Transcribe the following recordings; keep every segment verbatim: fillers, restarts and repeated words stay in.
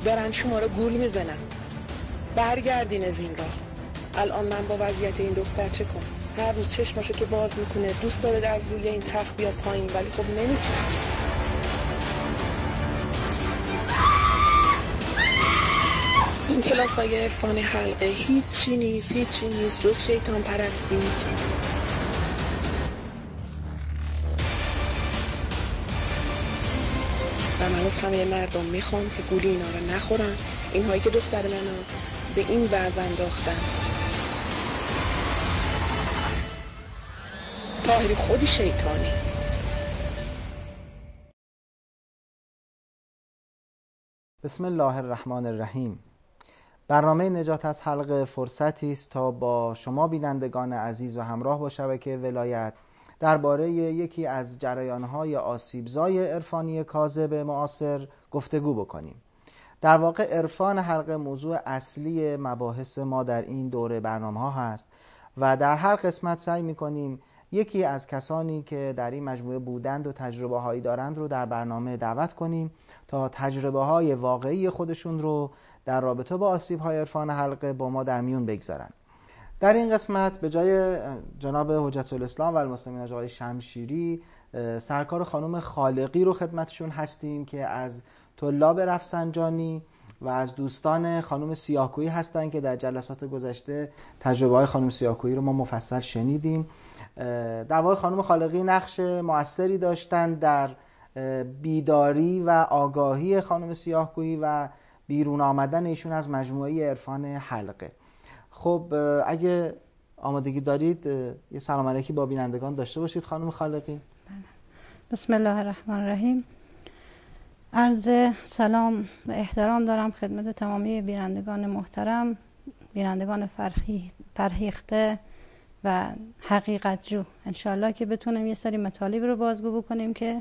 دارن شما رو گول میزنن. برگردین از این راه. الان من با وضعیت این دختر چه کنم؟ هر روز چشماشو که باز میکنه دوست داره از روی این تخت بیاد پایین، ولی خب نمیتونه. این کلاسای عرفان حلقه هیچی نیست، هیچی نیست جز شیطان پرستی. و من از همه مردم میخوام که گولی اینا رو نخورن، اینهایی که دختر منو به این وضع انداختن. طاهری خودی شیطانی. بسم الله الرحمن الرحیم. برنامه نجات از حلقه فرصتی است تا با شما بینندگان عزیز و همراه با شبکه ولایت درباره یکی از جریان‌های آسیبزای عرفانی کاذب معاصر گفتگو بکنیم. در واقع عرفان حلقه موضوع اصلی مباحث ما در این دوره برنامه‌ها هست و در هر قسمت سعی می‌کنیم یکی از کسانی که در این مجموعه بودند و تجربه‌هایی دارند رو در برنامه دعوت کنیم تا تجربه‌های واقعی خودشون رو در رابطه با آسیب‌های عرفان حلقه با ما در میون بگذارند. در این قسمت به جای جناب حجت الاسلام و المسلمین آقای شمشیری سرکار خانم خالقی رو خدمتشون هستیم که از طلاب رفسنجانی و از دوستان خانم سیاهکویی هستند که در جلسات گذشته تجربه‌های خانم سیاهکویی رو ما مفصل شنیدیم. در واقع خانم خالقی نقش مؤثری داشتند در بیداری و آگاهی خانم سیاهکویی و بیرون آمدن ایشون از مجموعه عرفان حلقه. خب اگه آمادگی دارید یه سلام علیکی با بینندگان داشته باشید خانم خالقی. بسم الله الرحمن الرحیم. عرض سلام و احترام دارم خدمت تمامی بینندگان محترم، بینندگان فرهیخته و حقیقت جو. انشالله که بتونیم یه سری مطالب رو بازگو بکنیم که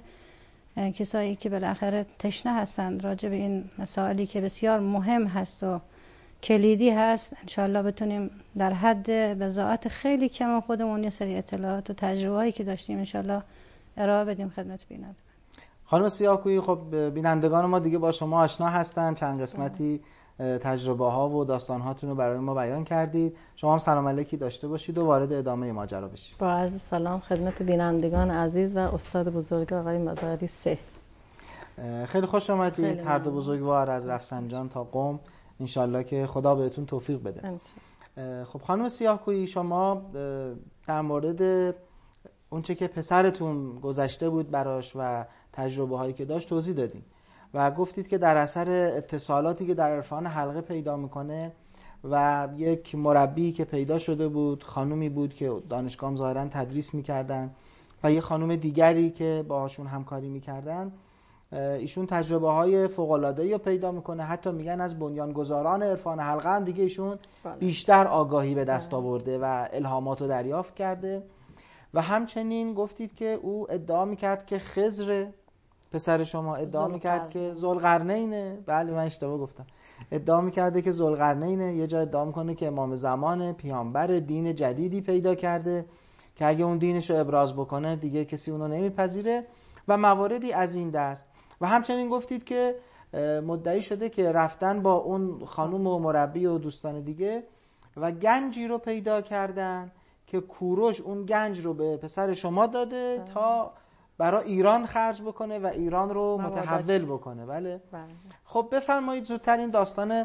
کسایی که بالاخره تشنه هستند راجع به این مسائلی که بسیار مهم هست و کلیدی هست، انشالله بتونیم در حد بضاعت خیلی کم خودمون یه سری اطلاعات و تجربه‌ای که داشتیم انشالله ارائه بدیم خدمت بینندگان. خانم سیاهکویی، خب بینندگان ما دیگه با شما آشنا هستن، چند قسمتی تجربه ها و داستان هاتون رو برای ما بیان کردید. شما هم سلام علیکی داشته باشید و وارد ادامه ماجرا بشید. با عرض سلام خدمت بینندگان عزیز و استاد بزرگ آقای مزاری سیف. خیلی خوش آمدید هر دو بزرگوار از رفسنجان تا قم. انشالله که خدا بهتون توفیق بده. خب خانم سیاهکویی، شما در مورد اونچه که پسرتون گذشته بود براش و تجربه هایی که داشت توضیح دادین و گفتید که در اثر اتصالاتی که در عرفان حلقه پیدا میکنه و یک مربی که پیدا شده بود، خانومی بود که دانشگاه ظاهرا تدریس میکردن و یه خانوم دیگری که باهاشون همکاری میکردن، ایشون تجربه های فوق العاده رو پیدا میکنه. حتی میگن از بنیانگذاران عرفان حلقه هم دیگه ایشون بیشتر آگاهی به دست آورده و الهامات رو دریافت کرده. و همچنین گفتید که او ادعا میکرد که خضر پسر شما ادعا میکرد که ذوالقرنینه. بله من اشتباه گفتم. ادعا میکرده که ذوالقرنینه. یه جا ادعا میکنه که امام زمان پیامبر دین جدیدی پیدا کرده که اگه اون دینش رو ابراز بکنه دیگه کسی اونو نمیپذیره و مواردی از این دست. و همچنین گفتید که مدعی شده که رفتن با اون خانوم و مربی و دوستان دیگه و گنجی رو پیدا کردن که کوروش اون گنج رو به پسر شما داده بله. تا برای ایران خرج بکنه و ایران رو متحول بکنه. بله. بله. خب بفرمایید زودتر این داستان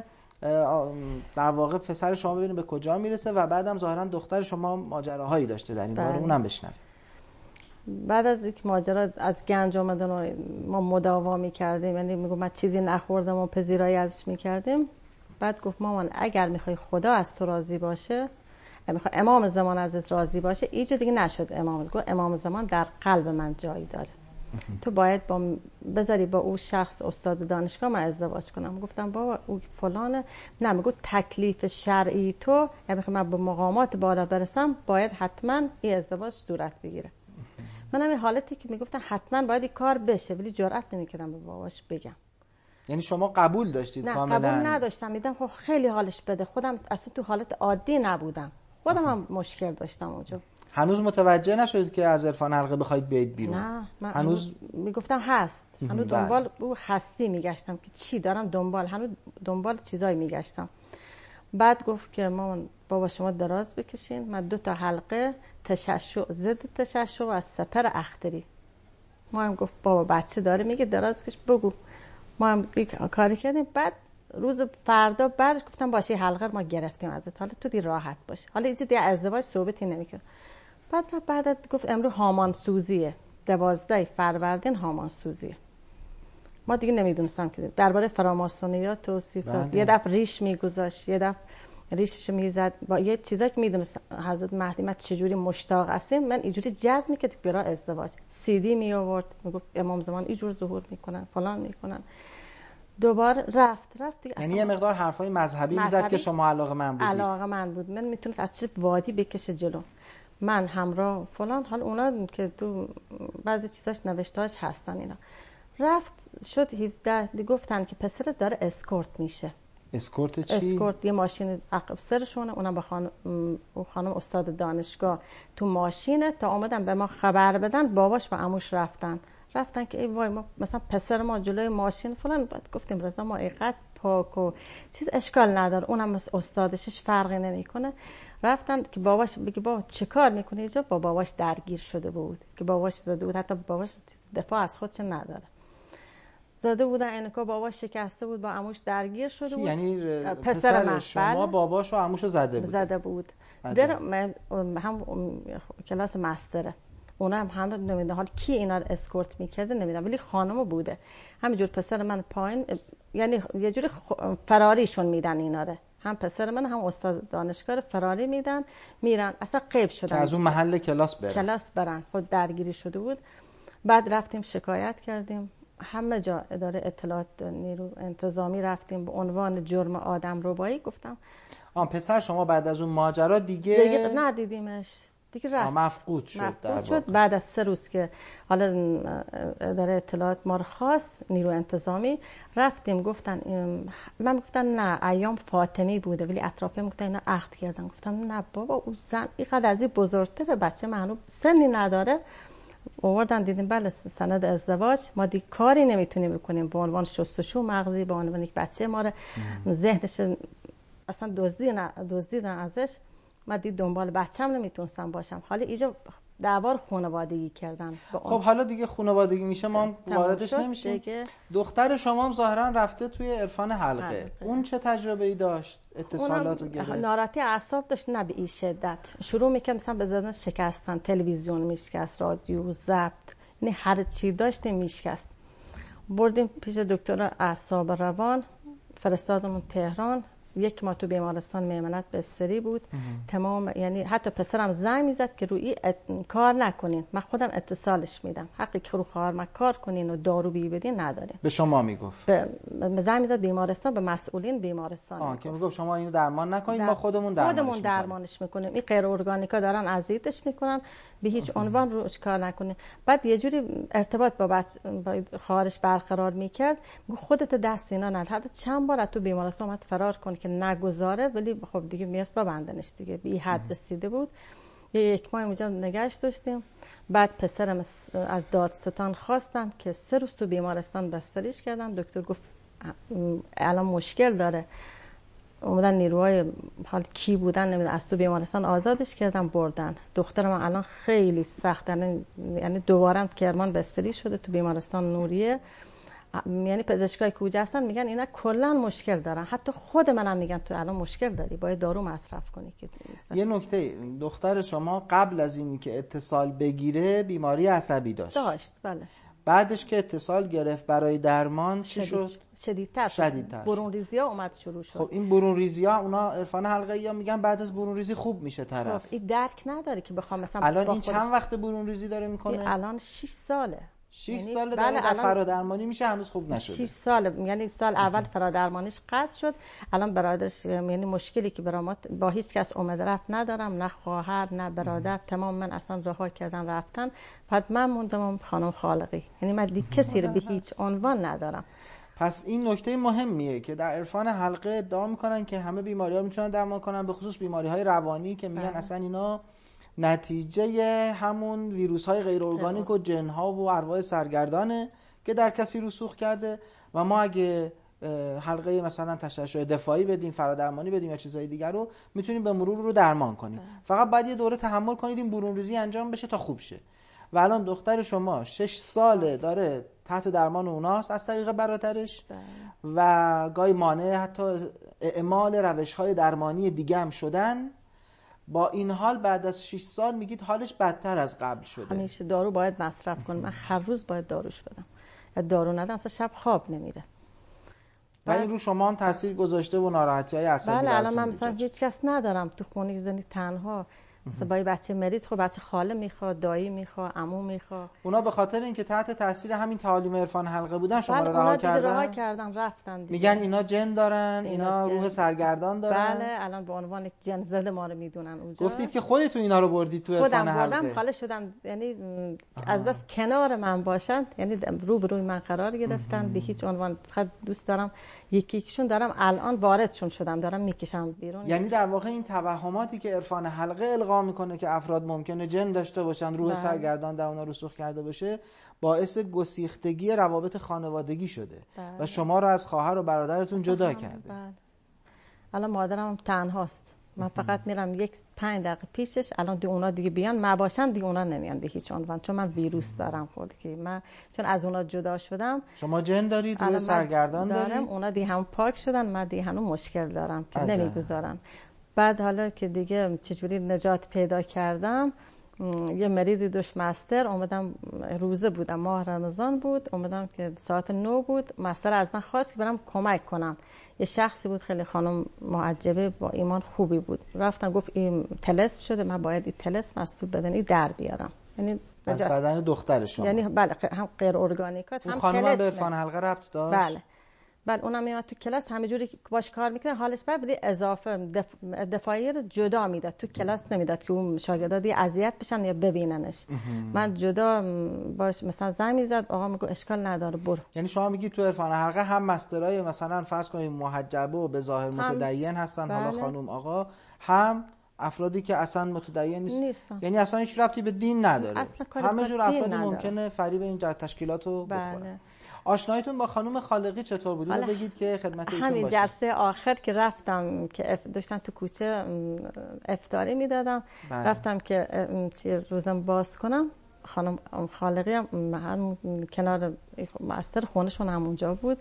در واقع پسر شما ببینیم به کجا میرسه و بعدم ظاهرا دختر شما ماجراهایی داشته در این باره. بله. اونم بشنویم. بعد از یک ماجرا از گنج اومدن و ما مداوا می‌کردیم، یعنی میگم من چیزی نخوردم و پذیرایی ازش می‌کردیم. بعد گفت مامان اگر می‌خوای خدا از تو راضی باشه، میخواد امام زمان ازت راضی باشه، ایجا دیگه نشد امام. گفت امام زمان در قلب من جایی داره، تو باید با بذاری با او شخص استاد دانشگاه من ازدواج کنم. گفتم بابا او فلانه. نه، میگه تکلیف شرعی تو، یعنی من به مقامات بالا برسم باید حتما این ازدواج صورت بگیره. منم این حالتی که میگفتن حتما باید این کار بشه ولی جرئت نمیکردم به باباش بگم. یعنی شما قبول داشتید؟ نه کاملا قبول نداشتم. میدم خب خیلی حالش بده، خودم اصلا تو حالت عادی نبودم، خودم هم مشکل داشتم اونجا. هنوز متوجه نشدید که از عرفان حلقه بخواید بیاید بیرون؟ نه من هنوز میگفتم هست، هنوز دنبال او هستی میگشتم که چی دارم دنبال، هنوز دنبال چیزایی میگشتم. بعد گفت که مامان بابا شما دراز بکشین، من دو تا حلقه تشعشع ضد تشعشع و از سپر اختری. ما هم گفت بابا بچه داره میگه دراز بکش بگو. ما هم کاری کردیم. بعد روز فردا بعدش گفتم باشه حلقه ما گرفتیم ازت، حالا تو دی راحت باش، حالا اینجا دی ازدواج صحبتی نمیکنه. بعد را بعد گفت امروز هامان سوزیه، دوازده فروردین هامان سوزیه. ما دیگه نمیدونستم که درباره فراماسونیات توصیف داد. یه دفعه ریش میگذاشت، یه دفعه ریشش میزد با یه چیزایی که میدونست حضرت مهدی ما چجوری مشتاق هستیم. من اینجوری جذب میکرد برای ازدواج. سی دی می آورد میگفت امام زمان اینجور ظهور میکنن فلان میکنن. دوباره رفت رفت دیگه. یعنی یه مقدار حرفای مذهبی میزد که شما علاقه من بودید. علاقه من بود. من میتونست از چه وادی بکشه جلو. من همراه فلان، حال اونا که تو بعضی چیزاش نوشتهاش هستن اینا. رفت شد هفده دی گفتن که پسر داره اسکورت میشه. اسکورت چی؟ اسکورت یه ماشین عقب سرشونه، اونم با خانم خانم استاد دانشگاه تو ماشینه تا اومدن به ما خبر بدن. باباش و عموش رفتن رفتن که ای وای ما مثلا پسر ما جلوی ماشین فلان. بعد گفتیم رضا ما اینقدر پاک و چیز اشکال نداره، اونم استادشش فرقی نمیکنه. رفتن که باباش بگه بابا چه کار میکنه اینجا. با باباش درگیر شده بود که باباش زده بود، حتی باباش دفاع از خودش نداره، زده بودن اینکا باباش شکسته بود، با عموش درگیر شده بود. یعنی پسر, پسر من شما بله. باباش و عموشو زده بود زده بود در هم کلاس مستره. اونا هم هم نمیدونم حال کی اینا رو اسکورت میکرده نمیدونم، ولی خانمو بوده همینجور. پسر من پایین یعنی یه جوری فراریشون میدن اینا رو، هم پسر من هم استاد دانشگاه فراری میدن میرن، اصلا غیب شدن که از اون محل کلاس برن کلاس برن. خود درگیری شده بود. بعد رفتیم شکایت کردیم همه جا، اداره اطلاعات نیرو انتظامی رفتیم به عنوان جرم آدم ربایی. گفتم آن پسر شما بعد از اون ماجرا دیگه دیگه ندیدیمش دیگه، رفت مفقود شد. مفقود شد. بعد از سه روز که حالا اداره اطلاعات ما رو خواست نیرو انتظامی رفتیم، گفتن من گفتن نه ایام فاطمی بوده، ولی اطرافیام گفتن اینا عقد کردن. گفتم نه بابا اون زن اینقدر از این بزرگتره، بچه منو سنی نداره. آوردن دیدیم بله سند ازدواج. ما دیگه کاری نمیتونیم بکنیم به عنوان شستشو مغزی، به عنوان یک بچه ما رو ذهنش اصلا دزدیدن دزدیدن ازش. من دیگه دنبال بچه‌م نمیتونستم باشم. حالا اینجا دعوار خانوادگی کردن. خب حالا دیگه خانوادگی میشه ما واردش نمیشیم. دختر شما هم ظاهرا رفته توی عرفان حلقه. حلقه. اون چه تجربه‌ای داشت؟ اتصالاتو گرفت؟ ناراحتی اعصاب داشت نه به این شدت. شروع می‌کرد مثلا به زدن شکستن، تلویزیون میشکست، رادیو ضبط، یعنی هر چی داشت میشکست. بردیم پیش دکتر اعصاب روان، فرستادمون تهران. یک ماه تو بیمارستان میمنت بستری بود. تمام یعنی حتی پسرم زنگ میزد که روی ات... کار نکنین، من خودم اتصالش میدم، حقی که رو خواهر من کار کنین و دارو بی بدین نداریم. به شما میگفت؟ به زنگ میزد بیمارستان، به مسئولین بیمارستان. آه که میگفت شما اینو درمان نکنید، ما خودمون درمانش خودمون میکنیم. درمانش میکنیم. این غیر ارگانیکا دارن اذیتش میکنن، به هیچ عنوان روش کار نکنین. بعد یه جوری ارتباط با بچ... با خواهرش برقرار میکرد، میگه خودت دست اینا نه. حتی چند بار تو بیمارستان اومد فرار کنه که نگذاره، ولی خب دیگه میاست ببندنش دیگه، بی حد رسیده بود. یه یک ماه اونجا نگهش داشتیم. بعد پسرم از دادستان خواستم که سه روز تو بیمارستان بستریش کردم. دکتر گفت الان مشکل داره. اومدن نیروهای حال کی بودن نمیدونم از تو بیمارستان آزادش کردن بردن. دخترم الان خیلی سخت، یعنی دوباره هم کرمان بستری شده تو بیمارستان نوریه. یعنی پزشکای کوچه هستن میگن اینا کلا مشکل دارن. حتی خود منم میگن تو الان مشکل داری، باید دارو مصرف کنی. که یه نکته، دختر شما قبل از اینی که اتصال بگیره بیماری عصبی داشت داشت بله. بعدش که اتصال گرفت برای درمان چی شد؟ شدیدتر شدیدتر برون ریزی ها اومد شروع شد. خب این برون ریزی ها اونا عرفان حلقه یا میگن بعد از برون ریزی خوب میشه طرف. خب این درک نداره که بخوام مثلا الان این چند وقت برون ریزی داره میکنه؟ الان شش ساله. شش سال داره در فرادرمانی میشه، هنوز خوب نشده. شش سال یعنی سال اول فرادرمانیش قطع شد. الان برادرش یعنی مشکلی که برامات با هیچ کس اومد رفت ندارم، نه خواهر نه برادر، تمام من اصلا رها کردن رفتن. بعد من موندم خانم خالقی، یعنی من دیگه کسی رو به هیچ عنوان ندارم. پس این نکته مهمیه که در عرفان حلقه ادعا میکنن که همه بیماری‌ها میتونن درمان کنن، به خصوص بیماری‌های روانی که میگن اصلا اینا نتیجه همون ویروس های غیر ارگانیک و جن ها و ارواح سرگردانه که در کسی رسوخ کرده و ما اگه حلقه مثلا تشعشع دفاعی بدیم، فرادرمانی بدیم یا چیزهای دیگر رو میتونیم به مرور رو درمان کنیم. فقط باید یه دوره تحمل کنید این برون ریزی انجام بشه تا خوب شه. و الان دختر شما شش ساله داره تحت درمان اوناست از طریق برادرش و گاهی مانع حتی اعمال روش‌های درمانی دیگه هم شدن. با این حال بعد از شش سال میگید حالش بدتر از قبل شده. همیشه دارو باید مصرف کنم، من هر روز باید داروش بدم. یا دارو ندم اصلا شب خواب نمیره. ولی رو شما هم تاثیر گذاشته و ناراحتی‌های عصبی. بله الان من مثلا هیچ کس ندارم تو خونه، زنی تنها. مثلا با بچه مریض، خب بچه خاله میخواد، دایی میخواد، عمو میخواد. اونا به خاطر اینکه تحت تاثیر همین تعالیم عرفان حلقه بودن شما رو رها کردن. رها کردن رفتن دیگه. میگن اینا جن دارن، اینا, اینا روح سرگردان دارن. بله الان به عنوان یک جن زده ما رو میدونن اونجا. گفتید که خودتون اینا رو بردید تو عرفان حلقه. خودم بردم، خاله شدن، یعنی از بس کنار من باشن، یعنی رو به روی من قرار گرفتن. به هیچ عنوان فقط دوست دارم یکی یکیشون دارم الان واردشون شدم، دارم میکشم بیرون. یعنی در واقع این توهماتی که عرفان حلقه القا میکنه که افراد ممکنه جن داشته باشن، روح بله. سرگردان در اونا رسوخ کرده باشه، باعث گسیختگی روابط خانوادگی شده بله. و شما رو از خواهر و برادرتون جدا کرده. بله. الان مادرم تنهاست، من فقط میرم یک پنج دقیقه پیشش. الان دی اونا دیگه بیان ما باشم دیگه اونا نمیان به هیچ عنوان، چون من ویروس دارم خورد که من چون از اونا جدا شدم. شما جن دارید، روح سرگردان دارید؟ دارم. اونا دیگه هم پاک شدن، من دیگه هنوز مشکل دارم که نمیگذارن. بعد حالا که دیگه چجوری نجات پیدا کردم، یه مریضی داشت مستر، اومدم روزه بودم، ماه رمضان بود، اومدم که ساعت نو بود، مستر از من خواست که برم کمک کنم. یه شخصی بود خیلی خانم معجبه با ایمان خوبی بود، رفتم گفت این طلسم شده، من باید این طلسم از تو بدنی در بیارم. یعنی از بدن دختر شما؟ یعنی بله هم غیر ارگانیکات هم خانم به عرفان حلقه ربط داشت؟ بله بعد اونم میاد تو کلاس همینجوری که باش کار میکنه، حالش بعد بده اضافه دف... دفاعی رو جدا میداد، تو کلاس نمیداد که اون شاگردا دیگه اذیت بشن یا ببیننش. من جدا باش مثلا زنگ میزد، آقا میگه اشکال نداره برو. یعنی شما میگی تو عرفان حلقه هم مسترای مثلا فرض کنیم محجبه و به ظاهر متدین هستن، بله. حالا خانم آقا، هم افرادی که اصلا متدین نیست. نیستن. یعنی اصلا هیچ ربطی به دین نداره. همه جور افرادی نداره. ممکنه فریب این تشکیلاتو بخورن. بله. آشنایتون با خانم خالقی چطور بود؟ اینو بگید که خدمت ایشون همین باشه. جلسه آخر که رفتم که اف... داشتم تو کوچه افطاری میدادم، رفتم که روزم باز کنم، خانم خالقی هم هم کنار مستر خونشون همونجا بود.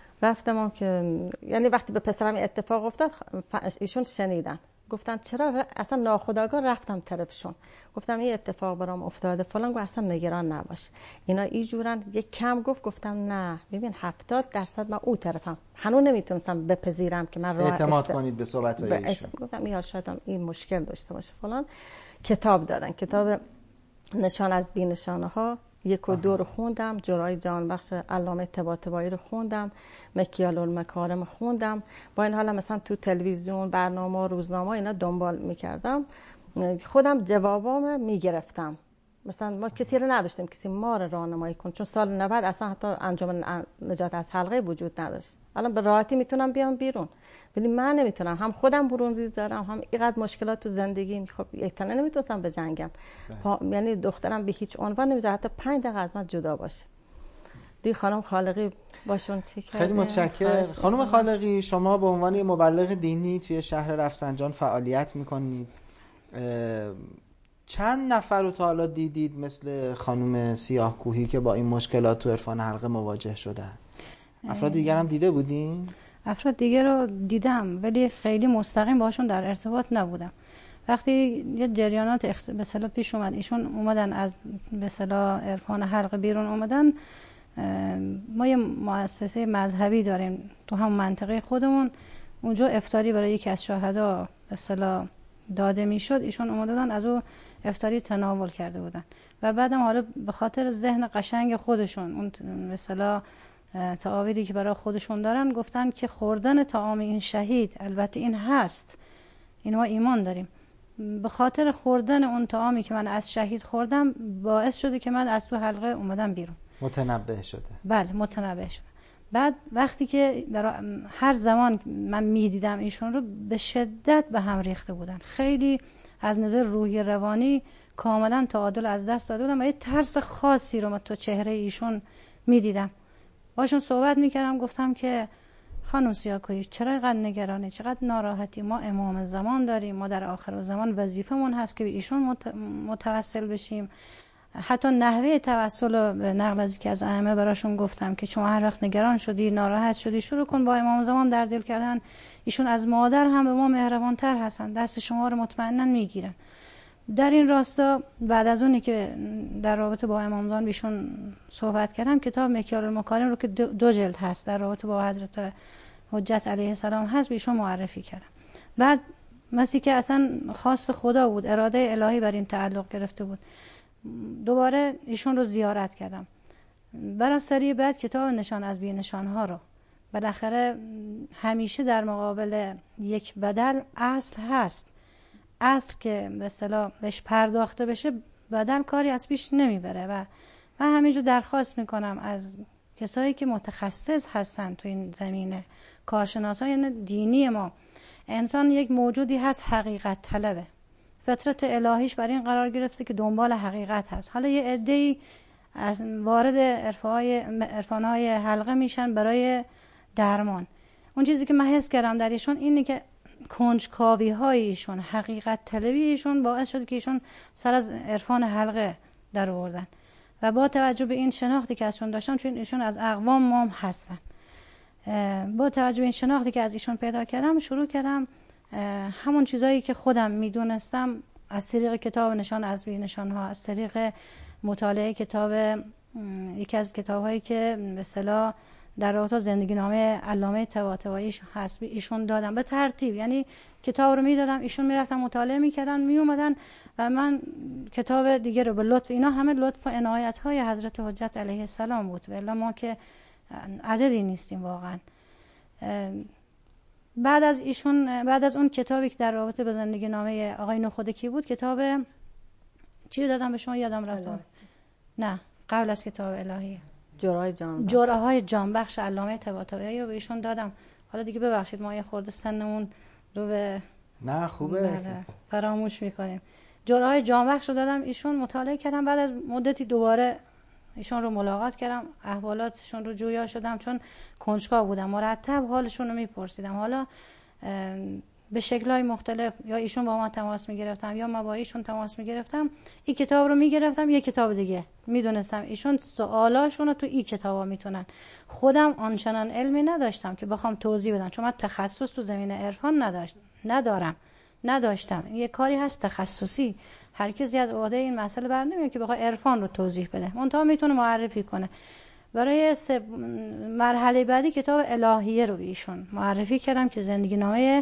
رفتم که یعنی وقتی به پسرم اتفاق افتاد ایشون شنیدن، گفتن چرا اصلا ناخودآگاه رفتم طرفشون، گفتم این اتفاق برام افتاده فلان، گفت اصلا نگران نباش اینا اینجورن. یک کم گفت، گفتم نه ببین هفتاد درصد من او طرفم، هنوز نمیتونستم بپذیرم که من راه اعتماد اشت... کنید به صحبت‌های ایشون. گفتم یا شاید این مشکل داشته باشه فلان. کتاب دادن، کتاب نشان از بی نشانه ها یک و دو رو خوندم، جرای جان بخش علامه طباطبایی رو خوندم، مکیال المکارم خوندم. با این حالا مثلا تو تلویزیون برنامه روزنامه اینا دنبال میکردم، خودم جوابام میگرفتم. مثلا ما کسی رو نداشتیم کسی ما رو راهنمایی کنه، چون سال نود اصلا حتی انجام نجات از حلقه وجود نداشت. الان به راحتی میتونم بیام بیرون، ولی من نمیتونم، هم خودم برون ریز دارم، هم اینقدر مشکلات تو زندگی، خب یک تنه نمیتونستم به جنگم. یعنی دخترم به هیچ عنوان نمیذاره حتی پنج دقیقه از من جدا باشه. دی خانم خالقی باشون چی کرده؟ خیلی متشکرم. خانم خالقی شما به عنوان مبلغ دینی توی شهر رفسنجان فعالیت میکنید. چند نفر رو تا حالا دیدید مثل خانم سیاهکوهی که با این مشکلات تو عرفان حلقه مواجه شدن؟ افراد دیگر هم دیده بودین؟ افراد دیگر رو دیدم ولی خیلی مستقیم باشون در ارتباط نبودم. وقتی یه جریانات اخت... به اصطلاح پیش اومد، ایشون اومدن از به اصطلاح عرفان حلقه بیرون اومدن، ما یه مؤسسه مذهبی داریم تو هم منطقه خودمون، اونجا افطاری برای یکی از شهدا به اصطلاح داده میشد، ایشون اومدن از او افطاری تناول کرده بودن و بعدم حالا به خاطر ذهن قشنگ خودشون اون مثلا تعاویری که برای خودشون دارن گفتن که خوردن طعام این شهید، البته این هست، این ما ایمان داریم، به خاطر خوردن اون طعامی که من از شهید خوردم باعث شده که من از تو حلقه اومدم بیرون. متنبه شده. بله متنبه شده. بعد وقتی که هر زمان من میدیدم ایشون رو به شدت به هم ریخته بودن، خیلی از نظر روحی روانی کاملا تعادل از دست داده بودم و یه ترس خاصی رو من تو چهره ایشون میدیدم. باشون صحبت میکردم، گفتم که خانم سیاکویی چرا اینقدر نگرانی، چقدر ناراحتی؟ ما امام زمان داریم، ما در آخر زمان وظیفمون هست که به ایشون متوسل بشیم. حتی نحوه توسل و نقل از که از ائمه براشون گفتم که شما هر وقت نگران شدی، ناراحت شدی، شروع کن با امام زمان در دل کردن. ایشون از مادر هم به ما مهربانتر هستن، دست شما رو مطمئنا میگیرن. در این راستا بعد از اونی که در رابطه با امام زمان بیشون صحبت کردم، کتاب مکیال المکارم رو که دو جلد هست در رابطه با حضرت حجت علیه السلام هست بیشون معرفی کردم. بعد مثلی که اصلا خاص خدا بود، اراده الهی بر این تعلق گرفته بود، دوباره ایشون رو زیارت کردم. برای سری بعد کتاب نشان از بی نشانها رو، بالاخره همیشه در مقابل یک بدل اصل هست، اصل که به اصطلاح بهش پرداخته بشه بدل کاری از پیش نمیبره. و من همینجور درخواست میکنم از کسایی که متخصص هستن تو این زمینه، کارشناسان دینی ما، انسان یک موجودی هست حقیقت طلبه، فطرت الهیش بر این قرار گرفته که دنبال حقیقت هست. حالا یه عده‌ای از وارد عرفان‌های حلقه میشن برای درمان. اون چیزی که من حس کردم در ایشون اینه که کنجکاوی های ایشون، حقیقت طلبی ایشون باعث شد که ایشون سر از عرفان حلقه در آوردن و با توجه به این شناختی که ازشون داشتم، چون ایشون از اقوام مام هستن، با توجه به این شناختی که از ایشون پیدا کردم شروع کردم همون چیزایی که خودم میدونستم از طریق کتاب نشان از بی نشانها، از طریق مطالعه کتاب یکی از کتاب‌هایی که به اصطلاح در رابطه زندگی نامه علامه طباطبایی هست ایشون دادم به ترتیب. یعنی کتاب رو میدادم، ایشون میرفتن مطالعه میکردن، میومدن و من کتاب دیگه رو به لطف، اینا همه لطف و عنایت های حضرت حجت علیه السلام بود، ولی ما که عددی نیستیم واقعا. بعد از ایشون، بعد از اون کتابی که در رابطه با زندگی نامه آقای نخودکی بود، کتاب چی دادم به شما یادم رفت؟ نه قبل از کتاب الهی جرعه جان بخش جرعه جان بخش علامه طباطبایی رو به ایشون دادم. حالا دیگه ببخشید ما یه خورده سنمون رو به نه خوبه فراموش میکنیم. جرعه جان بخش رو دادم ایشون، مطالعه کردم. بعد از مدتی دوباره ایشون رو ملاقات کردم، احوالاتشون رو جویا شدم، چون کنجکاو بودم، مرتب حالشون رو میپرسیدم. حالا به شکل‌های مختلف یا ایشون با من تماس میگرفتم یا من با ایشون تماس میگرفتم، این کتاب رو میگرفتم یه کتاب دیگه، میدونستم ایشون سوالاشون رو تو این کتابا میتونن. خودم آنچنان علمی نداشتم که بخوام توضیح بدم، چون من تخصص تو زمینه عرفان نداشت ندارم نداشتم یه کاری هست تخصصی، هر کسی از عهده این مسئله بر نمیاد که بخواد عرفان رو توضیح بده، منتها میتونه معرفی کنه. برای مرحله بعدی کتاب الهیه رو به ایشون معرفی کردم که زندگی نامه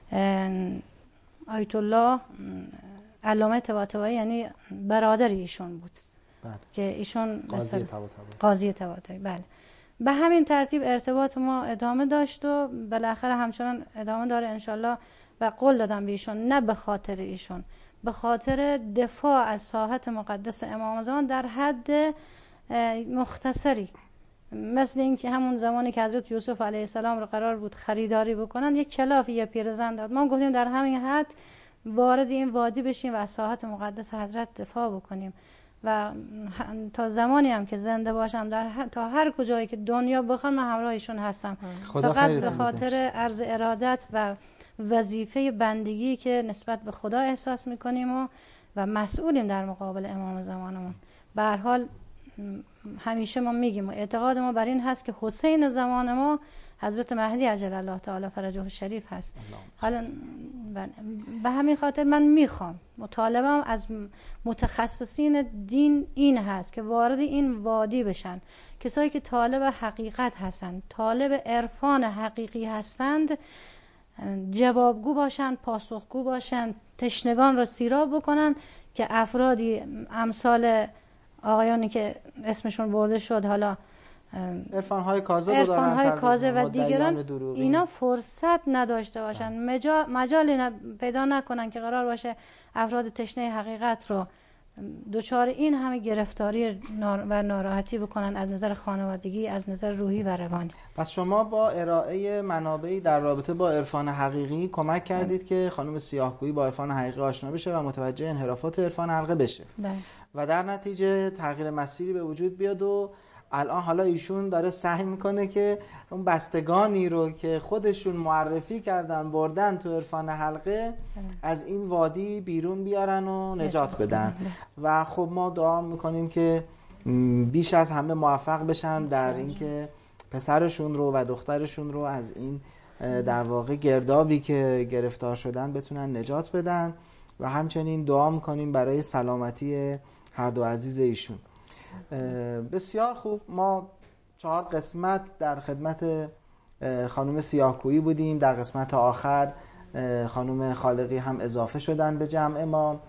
آیت الله علامه طباطبایی، یعنی برادر ایشون بود. بله. که ایشون قاضی طباطبایی قاضی طباطبایی بله. به همین ترتیب ارتباط ما ادامه داشت و بالاخره همچنان ادامه داره انشالله. و قول دادم به ایشون، نه به خاطر ایشون، به خاطر دفاع از ساحت مقدس امام زمان در حد مختصری، مثل این که همون زمانی که حضرت یوسف علیه السلام رو قرار بود خریداری بکنن، یک کلاف یه پیرزن داد، ما گفتیم در همین حد وارد این وادی بشیم و از ساحت مقدس حضرت دفاع بکنیم و تا زمانی هم که زنده باشم در هر تا هر کجایی که دنیا بخوام من همراهشون هستم. فقط به خاطر عرض ارادت و وظیفه بندگی که نسبت به خدا احساس میکنیم و و مسئولیم در مقابل امام زمانمون. به هر حال همیشه ما میگیم و اعتقاد ما بر این هست که حسین زمان ما حضرت مهدی عجل الله تعالی فرجه الشریف هست. حالا به همین خاطر من میخوام، مطالبم از متخصصین دین این هست که وارد این وادی بشن، کسایی که طالب حقیقت هستند، طالب عرفان حقیقی هستند، جوابگو باشن، پاسخگو باشن، تشنگان را سیراب بکنن که افرادی امثال آقایانی که اسمشون برده شد، حالا عرفان‌های کاذب و عرفان‌های کاذب و دیگران، اینا فرصت نداشته باشن، مجال مجالی پیدا نکنن که قرار باشه افراد تشنه حقیقت رو دچار این همه گرفتاری و ناراحتی بکنن از نظر خانوادگی، از نظر روحی و روانی. پس شما با ارائه منابعی در رابطه با عرفان حقیقی کمک کردید که خانم سیاهگویی با عرفان حقیقی آشنا بشه و متوجه انحرافات عرفان حلقه بشه ده. و در نتیجه تغییر مسیری به وجود بیاد و الان حالا ایشون داره سعی میکنه که اون بستگانی رو که خودشون معرفی کردن بردن تو عرفان حلقه از این وادی بیرون بیارن و نجات بدن و خب ما دعا میکنیم که بیش از همه موفق بشن در اینکه پسرشون رو و دخترشون رو از این در واقع گردابی که گرفتار شدن بتونن نجات بدن و همچنین دعا میکنیم برای سلامتی هر دو عزیز ایشون. بسیار خوب، ما چهار قسمت در خدمت خانم سیاهکویی بودیم. در قسمت آخر خانم خالقی هم اضافه شدن به جمع ما.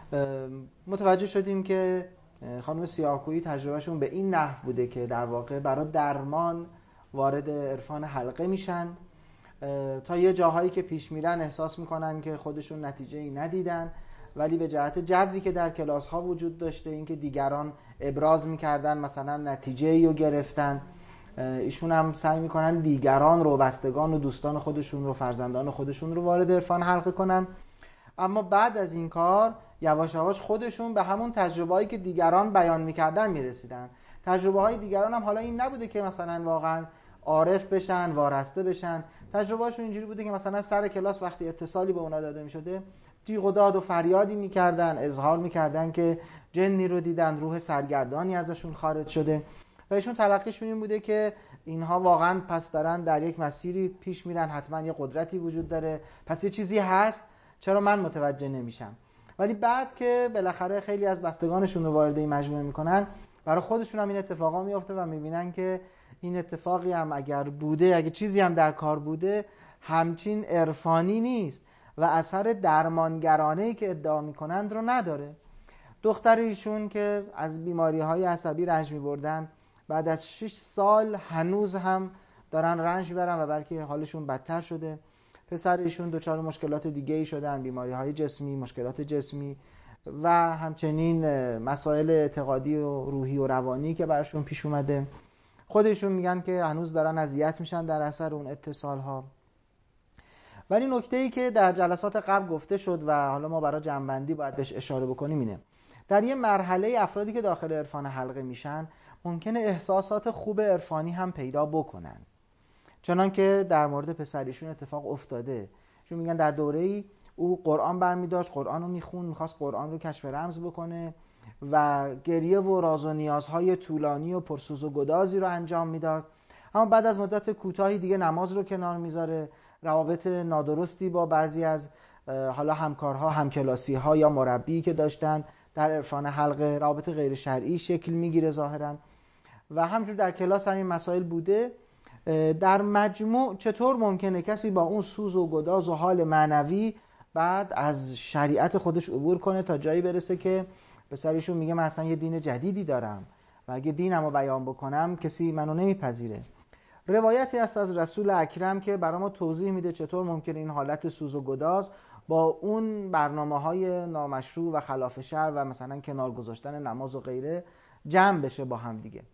متوجه شدیم که خانم سیاهکویی تجربهشون به این نحو بوده که در واقع برای درمان وارد عرفان حلقه میشن، تا یه جاهایی که پیش میرن احساس میکنن که خودشون نتیجه ای ندیدن، ولی به جهت جوی که در کلاس ها وجود داشته، اینکه دیگران ابراز میکردن مثلا نتیجه ای رو گرفتن، ایشون هم سعی میکنن دیگران رو، بستگان و دوستان خودشون رو، فرزندان خودشون رو وارد عرفان حلقه کنن. اما بعد از این کار یواش یواش خودشون به همون تجربه‌ای که دیگران بیان میکردن میرسیدن. تجربه های دیگران هم حالا این نبوده که مثلا واقعا عارف بشن، وارسته بشن. تجربه هاشون اینجوری بوده که مثلا سر کلاس وقتی اتصالی به اونا داده میشده جیغ و داد و فریادی میکردن، اظهار میکردن که جنی رو دیدن، روح سرگردانی ازشون خارج شده و ایشون تلقیشون این بوده که اینها واقعا پس دارن در یک مسیری پیش میرن، حتما یه قدرتی وجود داره، پس یه چیزی هست، چرا من متوجه نمیشم؟ ولی بعد که بالاخره خیلی از بستگانشون رو وارد این مجموعه میکنن، برای خودشون هم این اتفاقا میفته و میبینن که این اتفاقی هم اگر بوده، اگه چیزی هم در کار بوده، همچین عرفانی نیست و اثر درمانگرانه‌ای که ادعا میکنند رو نداره. دختر ایشون که از بیماری‌های عصبی رنج می‌بردن، بعد از شش سال هنوز هم دارن رنج می‌برن و بلکه حالشون بدتر شده. پسر ایشون دچار مشکلات دیگه‌ای شدن، بیماری‌های جسمی، مشکلات جسمی و همچنین مسائل اعتقادی و روحی و روانی که براشون پیش اومده. خودشون میگن که هنوز دارن اذیت میشن در اثر اون اتصال‌ها. ولی نکته‌ای که در جلسات قبل گفته شد و حالا ما برای جمع‌بندی باید بهش اشاره بکنیم اینه: در یه مرحله افرادی که داخل عرفان حلقه میشن ممکنه احساسات خوب عرفانی هم پیدا بکنن، چنان که در مورد پسریشون اتفاق افتاده. چون میگن در دوره‌ای او قرآن برمی‌داشت، قرآن رو میخوند، میخواست قرآن رو کشف رمز بکنه و گریه و راز و نیازهای طولانی و پرسوز و گدازی رو انجام میداد. اما بعد از مدت کوتاهی دیگه نماز رو کنار میذاره، روابط نادرستی با بعضی از حالا همکارها، همکلاسی‌ها یا مربی که داشتن در عرفان حلقه، روابط غیر شرعی شکل میگیره ظاهراً و همجور در کلاس همین مسائل بوده. در مجموع چطور ممکنه کسی با اون سوز و گداز و حال معنوی بعد از شریعت خودش عبور کنه تا جایی برسه که به سرشون میگه من اصلا یه دین جدیدی دارم و اگه دینمو بیان بکنم کسی منو نمیپذیره؟ روایتی است از رسول اکرم که برای ما توضیح میده چطور ممکنه این حالت سوز و گداز با اون برنامه‌های نامشروع و خلاف شرع و مثلا کنار گذاشتن نماز و غیره جمع بشه با هم دیگه.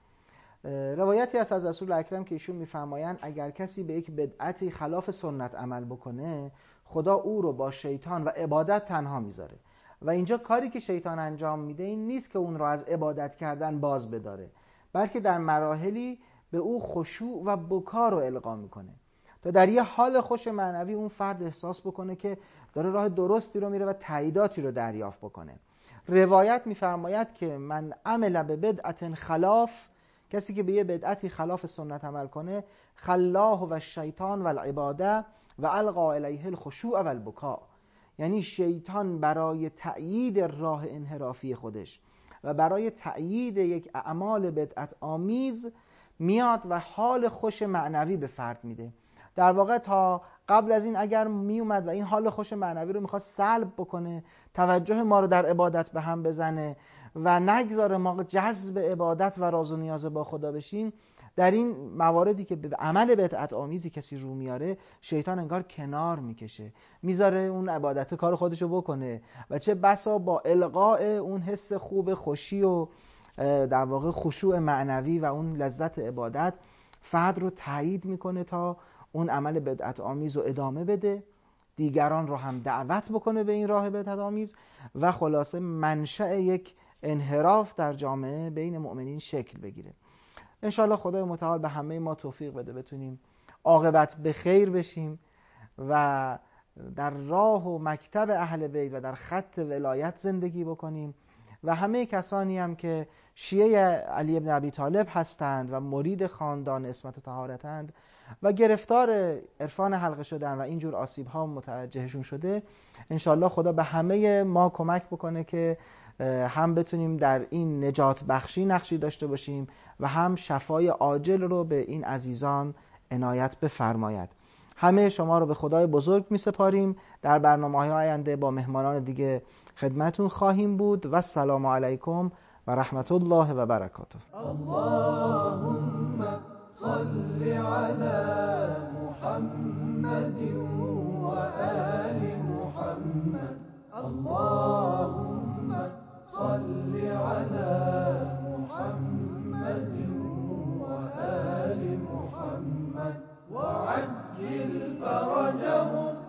روایتی است از رسول اکرم که ایشون میفرمایند اگر کسی به یک بدعتی خلاف سنت عمل بکنه، خدا او رو با شیطان و عبادت تنها میذاره و اینجا کاری که شیطان انجام میده این نیست که اون رو از عبادت کردن باز بداره، بلکه در مراحلی به او خشوع و بکا رو القا میکنه تا در یه حال خوش معنوی اون فرد احساس بکنه که داره راه درستی رو میره و تاییداتی رو دریافت بکنه. روایت میفرماید که من عمل به بدعت خلاف، کسی که به یه بدعتی خلاف سنت عمل کنه، خلاه و الشیطان و العباده و القا الیه الخشوع و البکا، یعنی شیطان برای تأیید راه انحرافی خودش و برای تأیید یک اعمال بدعت آمیز میاد و حال خوش معنوی به فرد میده. در واقع تا قبل از این اگر میومد و این حال خوش معنوی رو میخواد سلب بکنه، توجه ما رو در عبادت به هم بزنه و نگذاره ما جذب عبادت و راز و نیاز با خدا بشیم، در این مواردی که به عمل بدعت آمیزی کسی رو میاره، شیطان انگار کنار میکشه، میذاره اون عبادت کار خودشو بکنه و چه بسا با القاء اون حس خوب خوشی و در واقع خشوع معنوی و اون لذت عبادت فرد رو تایید میکنه تا اون عمل بدعت آمیز رو ادامه بده، دیگران رو هم دعوت بکنه به این راه بدعت آمیز و خلاصه منشأ یک انحراف در جامعه بین مؤمنین شکل بگیره. انشاءالله خدای متعال به همه ما توفیق بده بتونیم عاقبت به خیر بشیم و در راه و مکتب اهل بیت و در خط ولایت زندگی بکنیم و همه کسانی هم که شیعه علی بن ابی طالب هستند و مرید خاندان عصمت طهارتند و گرفتار عرفان حلقه شدن و اینجور آسیب ها متوجهشون شده، انشاءالله خدا به همه ما کمک بکنه که هم بتونیم در این نجات بخشی نقشی داشته باشیم و هم شفای عاجل رو به این عزیزان عنایت بفرماید. همه شما رو به خدای بزرگ می سپاریم. در برنامه‌های آینده با مهمانان دیگه خدمتون خواهیم بود و السلام علیکم و رحمت الله و برکاته. اللهم صل علی محمد و آل محمد. اللهم صل علی محمد و آل محمد وعجل فرجهم